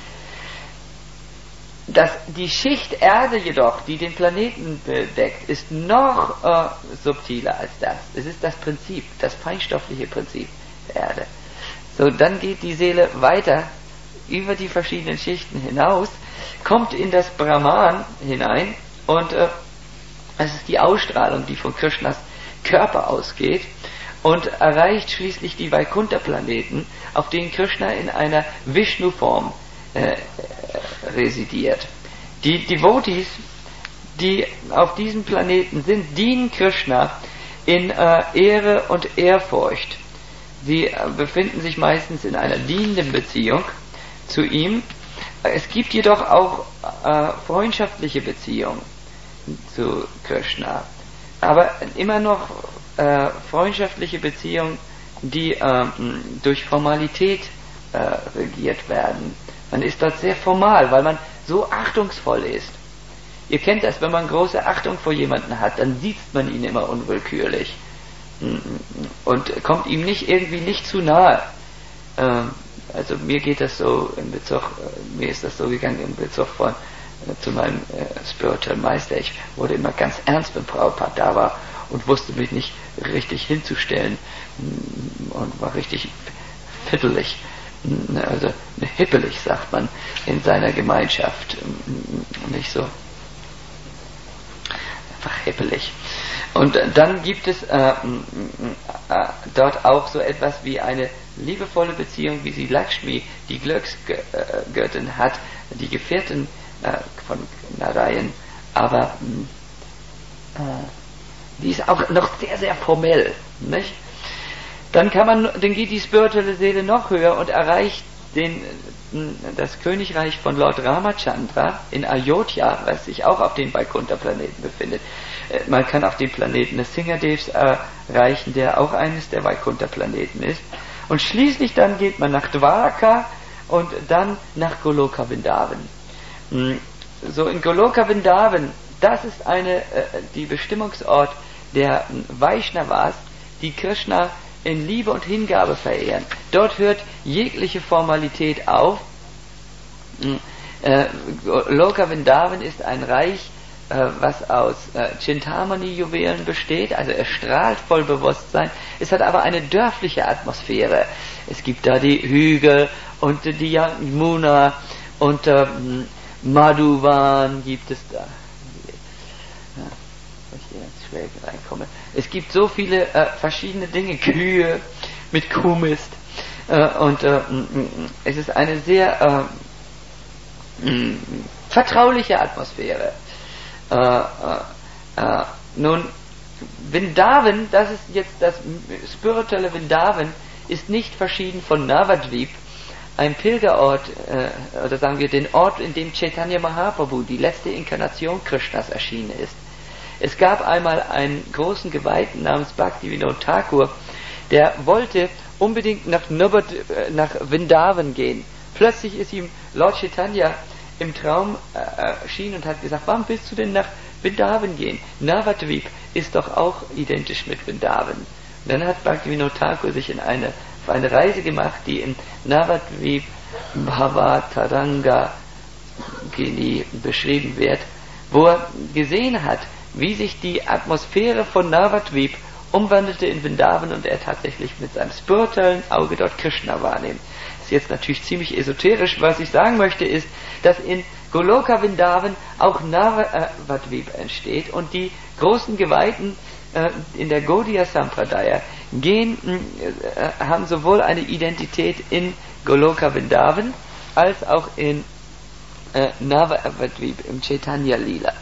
Das, die Schicht Erde jedoch, die den Planeten bedeckt, ist noch äh, subtiler als das. Es ist das Prinzip, das feinstoffliche Prinzip der Erde. So, dann geht die Seele weiter über die verschiedenen Schichten hinaus, kommt in das Brahman hinein und äh, es ist die Ausstrahlung, die von Krishnas Körper ausgeht und erreicht schließlich die Vaikuntha-Planeten, auf denen Krishna in einer Vishnu-Form äh, residiert. Die Devotees, die auf diesem Planeten sind, dienen Krishna in äh, Ehre und Ehrfurcht. Sie äh, befinden sich meistens in einer dienenden Beziehung zu ihm. Es gibt jedoch auch äh, freundschaftliche Beziehungen zu Krishna, aber immer noch äh, freundschaftliche Beziehungen, die äh, durch Formalität äh, regiert werden. Man ist dort sehr formal, weil man so achtungsvoll ist. Ihr kennt das, wenn man große Achtung vor jemanden hat, dann sieht man ihn immer unwillkürlich und kommt ihm nicht irgendwie nicht zu nahe. Also mir geht das so in Bezug, mir ist das so gegangen in Bezug von zu meinem Spiritual Meister. Ich wurde immer ganz ernst, wenn Prabhupada da war und wusste mich nicht richtig hinzustellen und war richtig fiddelig. Also hippelig, sagt man, in seiner Gemeinschaft. Nicht so einfach hippelig. Und dann gibt es äh, äh, dort auch so etwas wie eine liebevolle Beziehung, wie sie Lakshmi, die Glücksgöttin, hat, die Gefährtin äh, von Narayan, aber äh, die ist auch noch sehr, sehr formell, nicht? Dann kann man, dann geht die spirituelle Seele noch höher und erreicht den, das Königreich von Lord Ramachandra in Ayodhya, was sich auch auf den Vaikuntha-Planeten befindet. Man kann auch den Planeten des Singadevs erreichen, der auch eines der Vaikuntha-Planeten ist. Und schließlich dann geht man nach Dwarka und dann nach Goloka Vrindavan. So in Goloka Vrindavan, das ist eine, die Bestimmungsort der Vaishnavas, die Krishna in Liebe und Hingabe verehren. Dort hört jegliche Formalität auf. Äh, Loka Vrindavan ist ein Reich, äh, was aus äh, Chintamani-Juwelen besteht, also es strahlt voll Bewusstsein. Es hat aber eine dörfliche Atmosphäre. Es gibt da die Hügel und die Yamuna und äh, Madhuvan gibt es da. Ja, ich hier ins Schwäge reinkomme. Es gibt so viele äh, verschiedene Dinge, Kühe mit Kuhmist äh, und äh, es ist eine sehr äh, mh, vertrauliche Atmosphäre. Äh, äh, äh, nun, Vrindavan, das ist jetzt das spirituelle Vrindavan, ist nicht verschieden von Navadvip, ein Pilgerort, äh, oder sagen wir den Ort, in dem Chaitanya Mahaprabhu, die letzte Inkarnation Krishnas, erschienen ist. Es gab einmal einen großen Geweihten namens Bhaktivinoda Thakur, der wollte unbedingt nach, Navad, nach Vrindavan gehen. Plötzlich ist ihm Lord Chaitanya im Traum äh, erschienen und hat gesagt, warum willst du denn nach Vrindavan gehen? Navadvip ist doch auch identisch mit Vrindavan. Und dann hat Bhaktivinoda Thakur sich in eine, auf eine Reise gemacht, die in Navadvip Bhavataranga Gini beschrieben wird, wo er gesehen hat, wie sich die Atmosphäre von Navadvip umwandelte in Vrindavan und er tatsächlich mit seinem spirituellen Auge dort Krishna wahrnimmt. ist jetzt natürlich ziemlich esoterisch. Was ich sagen möchte ist, dass in Goloka Vrindavan auch Navadvip entsteht und die großen Geweihten äh, in der Gaudiya Sampradaya gehen, äh, haben sowohl eine Identität in Goloka Vrindavan als auch in äh, Navadvip im Chaitanya Lila.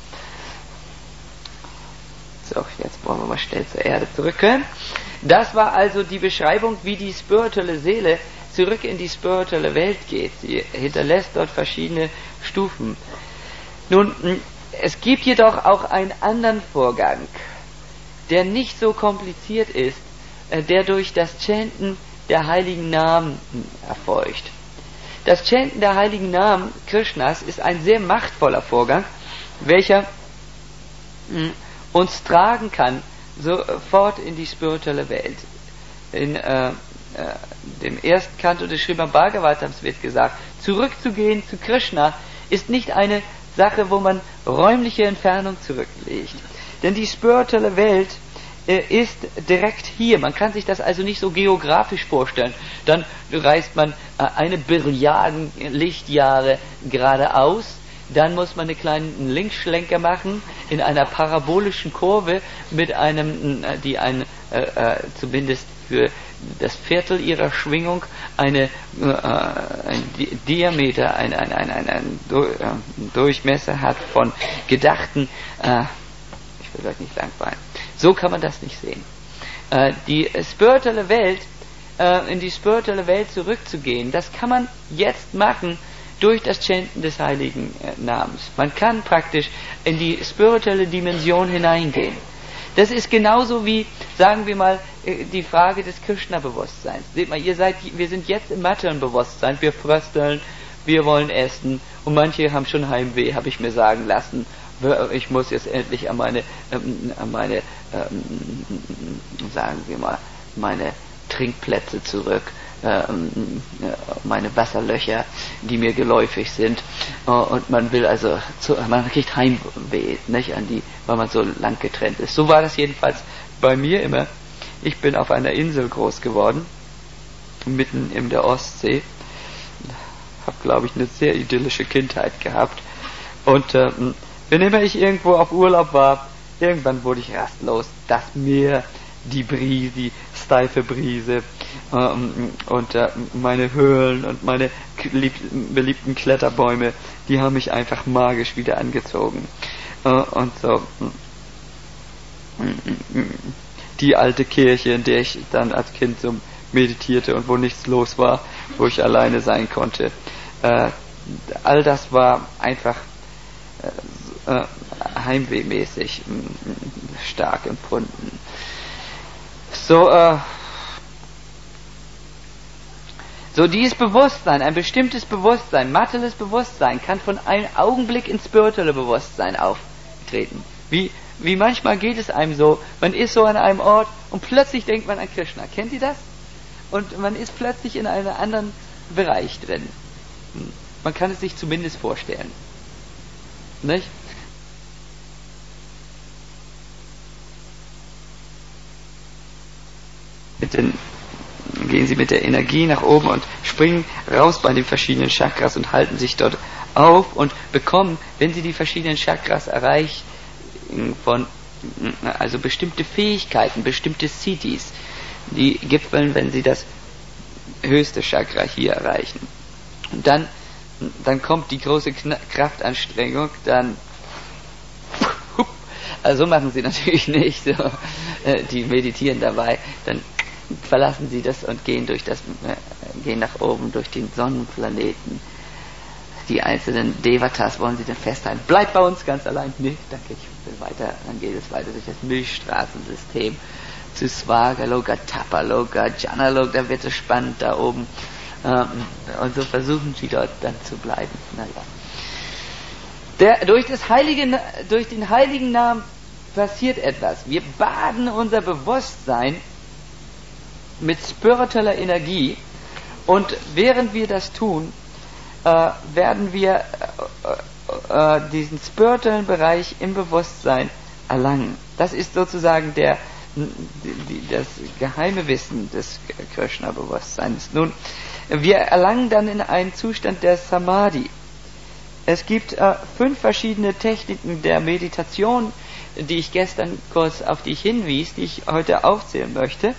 So, jetzt wollen wir mal schnell zur Erde zurückkehren. Das war also die Beschreibung, wie die spirituelle Seele zurück in die spirituelle Welt geht. Sie hinterlässt dort verschiedene Stufen. Nun, es gibt jedoch auch einen anderen Vorgang, der nicht so kompliziert ist, der durch das Chanten der heiligen Namen erfolgt. Das Chanten der heiligen Namen Krishnas ist ein sehr machtvoller Vorgang, welcher uns tragen kann sofort in die spirituelle Welt. In äh, äh, dem ersten Kanto des Srimad Bhagavatams wird gesagt, zurückzugehen zu Krishna ist nicht eine Sache, wo man räumliche Entfernung zurücklegt. Denn die spirituelle Welt äh, ist direkt hier. Man kann sich das also nicht so geografisch vorstellen. Dann reist man äh, eine Billiarden Lichtjahre geradeaus, dann muss man einen kleinen Linksschlenker machen in einer parabolischen Kurve mit einem, die ein, äh, äh, zumindest für das Viertel ihrer Schwingung eine, äh, ein Di- Diameter, ein, ein, ein, ein, ein du- äh, Durchmesser hat von gedachten, äh, ich will das nicht lang sein. So kann man das nicht sehen. Äh, die spirituelle Welt, äh, in die spirituelle Welt zurückzugehen, das kann man jetzt machen durch das Chanten des heiligen äh, Namens. Man kann praktisch in die spirituelle Dimension hineingehen. Das ist genauso wie, sagen wir mal, äh, die Frage des Krishna-Bewusstseins. Seht mal, ihr seid, wir sind jetzt im Maternbewusstsein, wir frösteln, wir wollen essen und manche haben schon Heimweh, habe ich mir sagen lassen. Ich muss jetzt endlich an meine, ähm, an meine, ähm, sagen wir mal, meine Trinkplätze zurück. Meine Wasserlöcher, die mir geläufig sind, und man will also, zu, man kriegt Heimweh, nicht, an die, weil man so lang getrennt ist. So war das jedenfalls bei mir immer. Ich bin auf einer Insel groß geworden, mitten in der Ostsee, habe, glaube ich, eine sehr idyllische Kindheit gehabt, und äh, wenn immer ich irgendwo auf Urlaub war, irgendwann wurde ich rastlos. Das Meer, die Brise, die steife Brise, ähm, und äh, meine Höhlen und meine lieb, beliebten Kletterbäume, die haben mich einfach magisch wieder angezogen. Äh, und so die alte Kirche, in der ich dann als Kind so meditierte und wo nichts los war, wo ich alleine sein konnte. Äh, all das war einfach äh, äh, heimwehmäßig äh, stark empfunden. So, äh, so dieses Bewusstsein, ein bestimmtes Bewusstsein, materielles Bewusstsein, kann von einem Augenblick ins spirituelle Bewusstsein auftreten. Wie, wie manchmal geht es einem so, man ist so an einem Ort und plötzlich denkt man an Krishna. Kennt ihr das? Und man ist plötzlich in einem anderen Bereich drin. Man kann es sich zumindest vorstellen. Nicht? Mit den, gehen Sie mit der Energie nach oben und springen raus bei den verschiedenen Chakras und halten sich dort auf und bekommen, wenn Sie die verschiedenen Chakras erreichen, von, also bestimmte Fähigkeiten, bestimmte Siddhis, die gipfeln, wenn Sie das höchste Chakra hier erreichen. Und dann, dann kommt die große Kna- Kraftanstrengung, dann also so machen Sie natürlich nicht, so, äh, die meditieren dabei, dann verlassen Sie das und gehen durch das, äh, gehen nach oben durch den Sonnenplaneten. Die einzelnen Devatas wollen Sie dann festhalten. Bleibt bei uns ganz allein. Nee, danke, ich will weiter. Dann geht es weiter durch das Milchstraßensystem zu Svagaloka, Tapaloka, Janaloka, da wird es spannend da oben. Ähm, und so versuchen Sie dort dann zu bleiben. Naja. Der, durch, das heilige, durch den heiligen Namen passiert etwas. Wir baden unser Bewusstsein mit spiritueller Energie, und während wir das tun, äh, werden wir äh, äh, diesen spirituellen Bereich im Bewusstsein erlangen. Das ist sozusagen der, die, die, das geheime Wissen des Krishna-Bewusstseins. Nun, wir erlangen dann in einen Zustand der Samadhi. Es gibt äh, fünf verschiedene Techniken der Meditation, die ich gestern kurz auf die ich hinwies, die ich heute aufzählen möchte.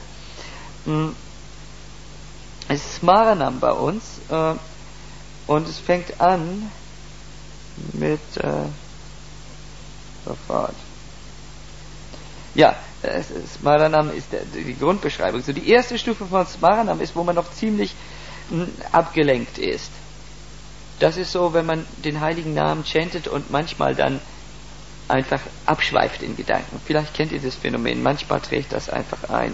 Es ist Smaranam bei uns äh, und es fängt an mit äh, sofort. Ja, es, Smaranam ist der, die Grundbeschreibung. So die erste Stufe von Smaranam ist, wo man noch ziemlich mh, abgelenkt ist. Das ist so, wenn man den heiligen Namen chantet und manchmal dann einfach abschweift in Gedanken. Vielleicht kennt ihr das Phänomen, manchmal trägt das einfach ein.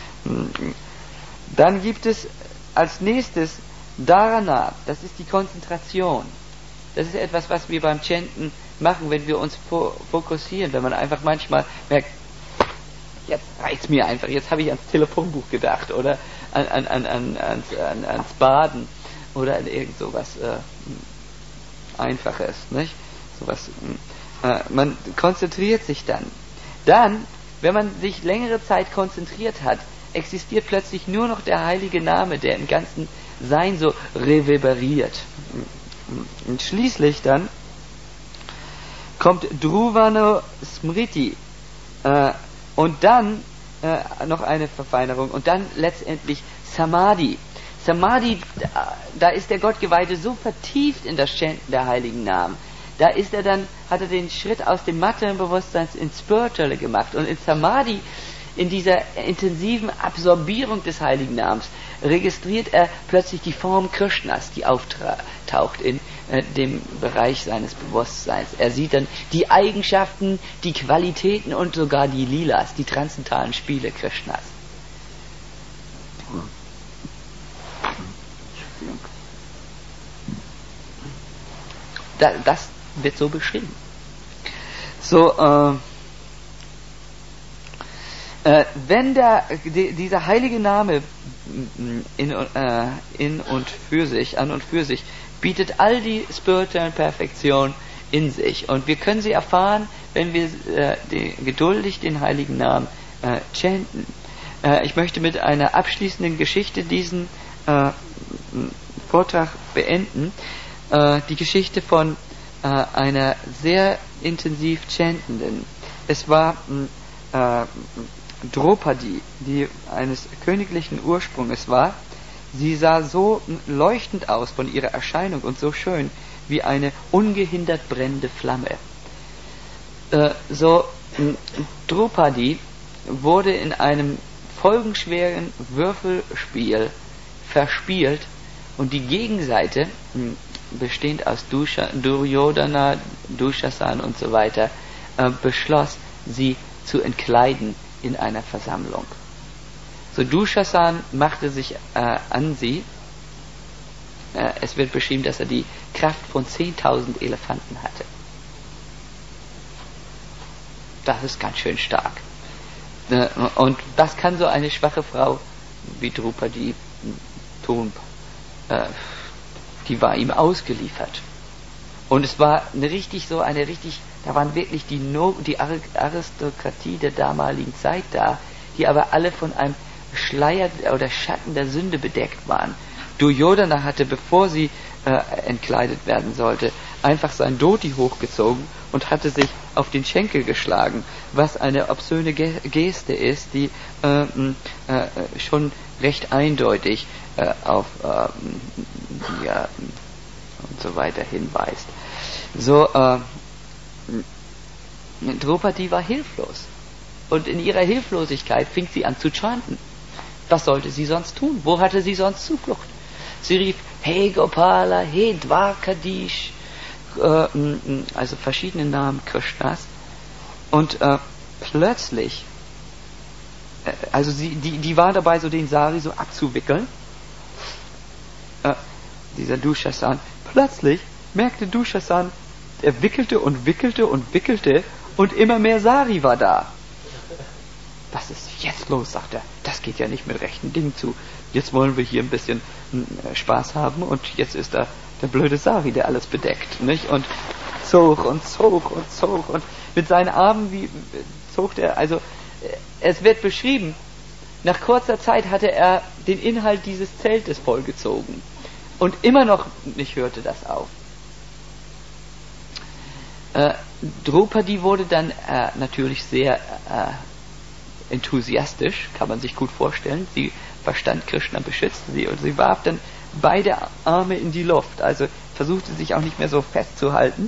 Dann gibt es als nächstes Dharana, das ist die Konzentration. Das ist etwas, was wir beim Chanten machen, wenn wir uns fokussieren, wenn man einfach manchmal merkt, jetzt reicht's mir einfach, jetzt habe ich ans Telefonbuch gedacht oder an, an, an, an, ans, an, ans Baden oder an irgend sowas äh, Einfaches, nicht? Sowas, äh, man konzentriert sich dann. Dann, wenn man sich längere Zeit konzentriert hat, existiert plötzlich nur noch der heilige Name, der im ganzen Sein so reverberiert. Und schließlich dann kommt Dhruvana Smriti äh, und dann äh, noch eine Verfeinerung und dann letztendlich Samadhi. Samadhi, da, da ist der Gottgeweihte so vertieft in das Chanten der heiligen Namen. Da ist er dann, hat er den Schritt aus dem Materienbewusstsein ins Spirituelle gemacht. Und in Samadhi, in dieser intensiven Absorbierung des heiligen Namens, registriert er plötzlich die Form Krishnas, die auftaucht in äh, dem Bereich seines Bewusstseins. Er sieht dann die Eigenschaften, die Qualitäten und sogar die Lilas, die transzendentalen Spiele Krishnas. Da, das wird so beschrieben. So, äh, äh, wenn der, die, dieser heilige Name in, äh, in und für sich, an und für sich, bietet all die spirituellen Perfektionen in sich. Und wir können sie erfahren, wenn wir äh, die, geduldig den heiligen Namen äh, chanten. Äh, ich möchte mit einer abschließenden Geschichte diesen äh, Vortrag beenden. Äh, die Geschichte von äh, einer sehr intensiv chantenden. Es war äh, Draupadi, die eines königlichen Ursprunges war. Sie sah so leuchtend aus von ihrer Erscheinung und so schön wie eine ungehindert brennende Flamme. Äh, so Draupadi wurde in einem folgenschweren Würfelspiel verspielt und die Gegenseite, bestehend aus Dusha, Duryodhana, Dushasana und so weiter, äh, beschloss, sie zu entkleiden in einer Versammlung. So Dushasana machte sich äh, an sie. Äh, es wird beschrieben, dass er die Kraft von zehntausend Elefanten hatte. Das ist ganz schön stark. Äh, und das kann so eine schwache Frau wie Draupadi tun. Äh, die war ihm ausgeliefert. Und es war eine richtig so eine richtig, da waren wirklich die, no, die Aristokratie der damaligen Zeit da, die aber alle von einem Schleier oder Schatten der Sünde bedeckt waren. Duryodhana hatte, bevor sie äh, entkleidet werden sollte, einfach sein Dhoti hochgezogen und hatte sich auf den Schenkel geschlagen, was eine obszöne Ge- Geste ist, die äh, äh, schon recht eindeutig äh, auf äh, ja, und so weiter hinweist. So, äh, Draupadi war hilflos. Und in ihrer Hilflosigkeit fing sie an zu chanten. Was sollte sie sonst tun? Wo hatte sie sonst Zuflucht? Sie rief, hey Gopala, hey Dwarkadish, äh, also verschiedene Namen Krishnas. Und äh, plötzlich, äh, also sie, die, die war dabei, so den Sari so abzuwickeln. Äh, dieser Dushasana. Plötzlich merkte Dushasana, er wickelte und wickelte und wickelte und immer mehr Sari war da. Was ist jetzt los, sagt er. Das geht ja nicht mit rechten Dingen zu. Jetzt wollen wir hier ein bisschen äh, Spaß haben und jetzt ist da der blöde Sari, der alles bedeckt, nicht? Und zog und zog und zog und mit seinen Armen wie zog er, also es wird beschrieben, nach kurzer Zeit hatte er den Inhalt dieses Zeltes vollgezogen. Und immer noch nicht hörte das auf. Äh, Draupadi wurde dann äh, natürlich sehr äh, enthusiastisch, kann man sich gut vorstellen. Sie verstand Krishna, beschützte sie und sie warf dann beide Arme in die Luft, also versuchte sich auch nicht mehr so festzuhalten.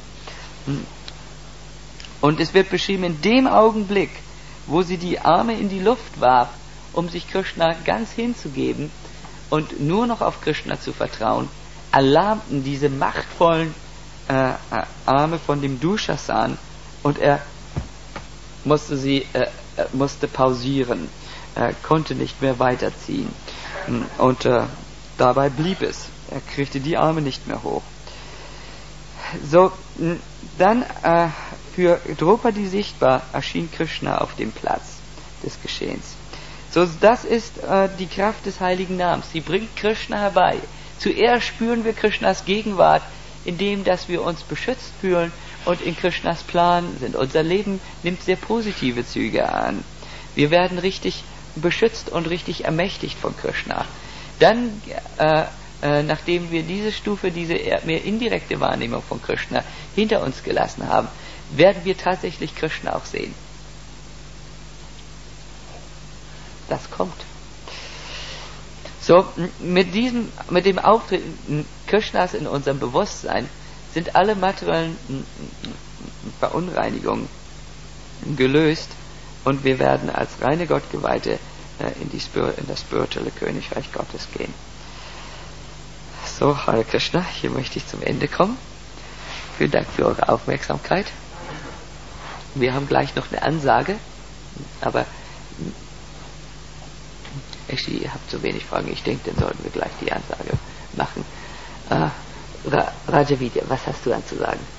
Und es wird beschrieben, in dem Augenblick, wo sie die Arme in die Luft warf, um sich Krishna ganz hinzugeben und nur noch auf Krishna zu vertrauen, erlahmten diese machtvollen äh, Arme von dem Dushasan und er musste sie äh, musste pausieren, er konnte nicht mehr weiterziehen und äh, dabei blieb es. Er kriegte die Arme nicht mehr hoch. So, dann äh, für Draupadi sichtbar erschien Krishna auf dem Platz des Geschehens. So, das ist äh, die Kraft des heiligen Namens. Sie bringt Krishna herbei. Zuerst spüren wir Krishnas Gegenwart, indem dass wir uns beschützt fühlen und in Krishnas Plan sind. Unser Leben nimmt sehr positive Züge an. Wir werden richtig beschützt und richtig ermächtigt von Krishna. Dann, äh, äh, nachdem wir diese Stufe, diese eher mehr indirekte Wahrnehmung von Krishna hinter uns gelassen haben, werden wir tatsächlich Krishna auch sehen. Das kommt. So, mit diesem, mit dem Auftreten Krishnas in unserem Bewusstsein sind alle materiellen Verunreinigungen gelöst und wir werden als reine Gottgeweihte in, die Spir- in das spirituelle Königreich Gottes gehen. So, Hare Krishna, hier möchte ich zum Ende kommen. Vielen Dank für eure Aufmerksamkeit. Wir haben gleich noch eine Ansage, aber actually, ihr habt so wenig Fragen, ich denke, dann sollten wir gleich die Ansage machen. Äh, Ra- Rajavidya, was hast du anzusagen?